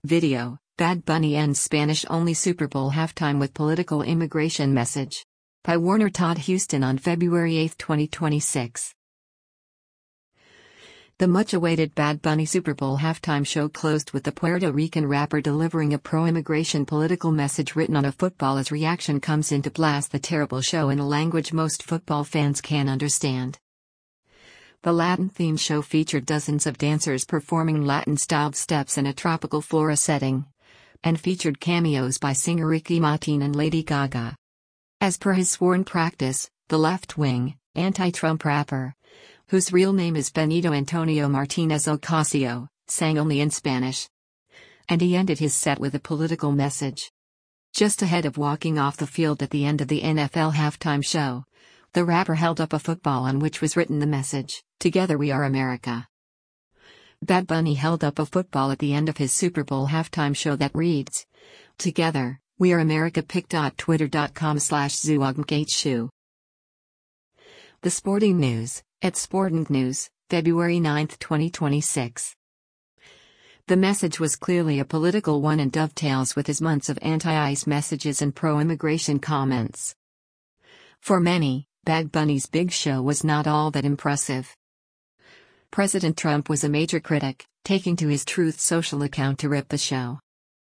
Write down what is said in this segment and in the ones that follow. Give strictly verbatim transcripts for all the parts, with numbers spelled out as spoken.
Video: Bad Bunny ends Spanish-only Super Bowl halftime with political immigration message. By Warner Todd Houston on February eighth, twenty twenty-six. The much-awaited Bad Bunny Super Bowl halftime show closed with the Puerto Rican rapper delivering a pro-immigration political message written on a football as reaction comes in to blast the terrible show in a language most football fans can understand. The Latin-themed show featured dozens of dancers performing Latin-styled steps in a tropical flora setting, and featured cameos by singer Ricky Martin and Lady Gaga. As per his sworn practice, the left-wing, anti-Trump rapper, whose real name is Benito Antonio Martinez Ocasio, sang only in Spanish. And he ended his set with a political message. Just ahead of walking off the field at the end of the N F L halftime show, the rapper held up a football on which was written the message, "Together we are America." Bad Bunny held up a football at the end of his Super Bowl halftime show that reads, "Together, we are America." pic dot twitter dot com slash zuogmgateshoe. The Sporting News, at Sporting News, February ninth, twenty twenty-six. The message was clearly a political one and dovetails with his months of anti-ICE messages and pro-immigration comments. For many, Bad Bunny's big show was not all that impressive. President Trump was a major critic, taking to his Truth Social account to rip the show.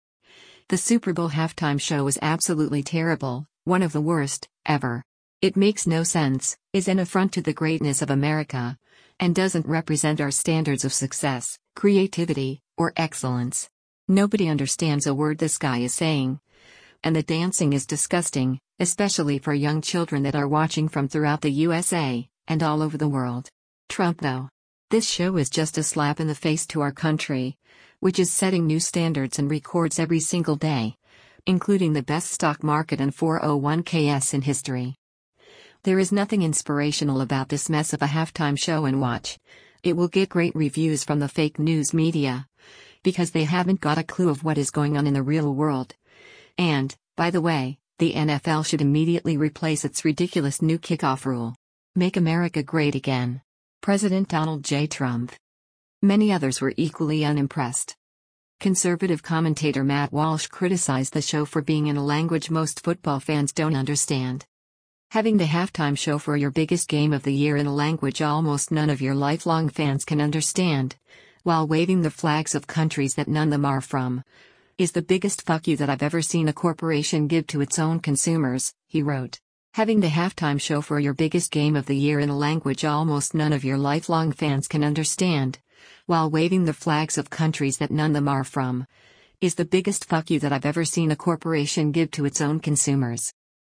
The Super Bowl halftime show was absolutely terrible, one of the worst, ever. It makes no sense, is an affront to the greatness of America, and doesn't represent our standards of success, creativity, or excellence. Nobody understands a word this guy is saying. And the dancing is disgusting, especially for young children that are watching from throughout the U S A, and all over the world. Trump though. This show is just a slap in the face to our country, which is setting new standards and records every single day, including the best stock market and four oh one Ks in history. There is nothing inspirational about this mess of a halftime show, and watch. It will get great reviews from the fake news media, because they haven't got a clue of what is going on in the real world. And, by the way, the N F L should immediately replace its ridiculous new kickoff rule. Make America great again. President Donald J. Trump. Many others were equally unimpressed. Conservative commentator Matt Walsh criticized the show for being in a language most football fans don't understand. Having the halftime show for your biggest game of the year in a language almost none of your lifelong fans can understand, while waving the flags of countries that none of them are from, is the biggest fuck you that I've ever seen a corporation give to its own consumers, he wrote. Having the halftime show for your biggest game of the year in a language almost none of your lifelong fans can understand, while waving the flags of countries that none of them are from, is the biggest fuck you that I've ever seen a corporation give to its own consumers.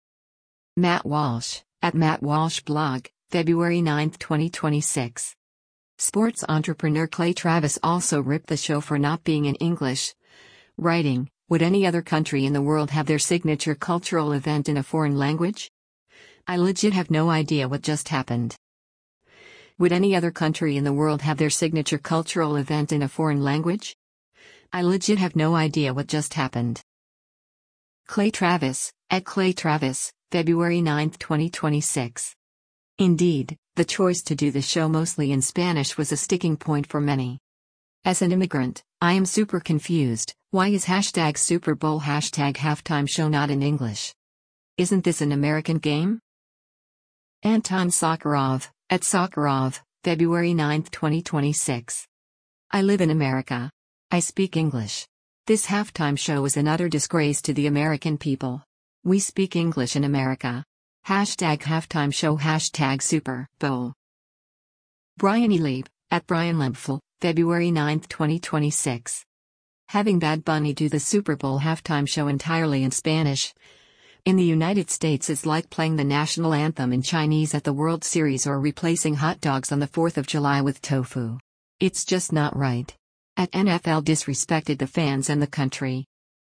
Matt Walsh, at Matt Walsh Blog, February ninth, twenty twenty-six. Sports entrepreneur Clay Travis also ripped the show for not being in English, writing, "Would any other country in the world have their signature cultural event in a foreign language? I legit have no idea what just happened. Would any other country in the world have their signature cultural event in a foreign language? I legit have no idea what just happened." Clay Travis, at Clay Travis, February ninth, twenty twenty-six. Indeed, the choice to do the show mostly in Spanish was a sticking point for many. As an immigrant, I am super confused. Why is hashtag Super Bowl hashtag halftime show not in English? Isn't this an American game? Anton Sakharov, at Sakharov, February ninth, twenty twenty-six. I live in America. I speak English. This halftime show is an utter disgrace to the American people. We speak English in America. Hashtag halftime show hashtag Super Bowl. Brian E. Lieb, at Brian Lebfel, February ninth, twenty twenty-six. Having Bad Bunny do the Super Bowl halftime show entirely in Spanish in the United States is like playing the national anthem in Chinese at the World Series or replacing hot dogs on the fourth of July with tofu. It's just not right. At N F L disrespected the fans and the country.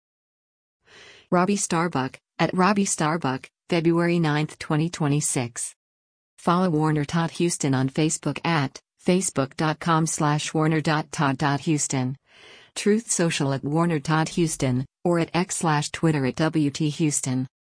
Robbie Starbuck, at Robbie Starbuck, February ninth, twenty twenty-six. Follow Warner Todd Houston on Facebook at facebook dot com slash warner dot todd dot houston. Truth Social at Warner Todd Houston, or at X slash Twitter at W T Houston.